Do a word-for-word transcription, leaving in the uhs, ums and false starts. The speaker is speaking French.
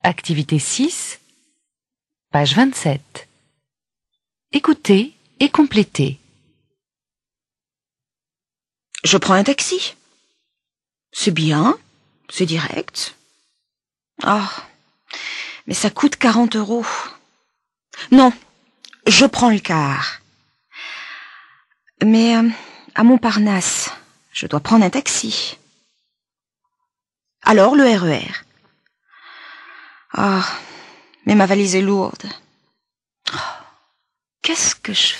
Activité six, page vingt-sept. Écoutez et complétez. Je prends un taxi. C'est bien, c'est direct. Ah, mais ça coûte quarante euros. Non, je prends le car. Mais euh, à Montparnasse, je dois prendre un taxi. Alors le R E R. Ah, mais ma valise est lourde. Qu'est-ce que je fais ?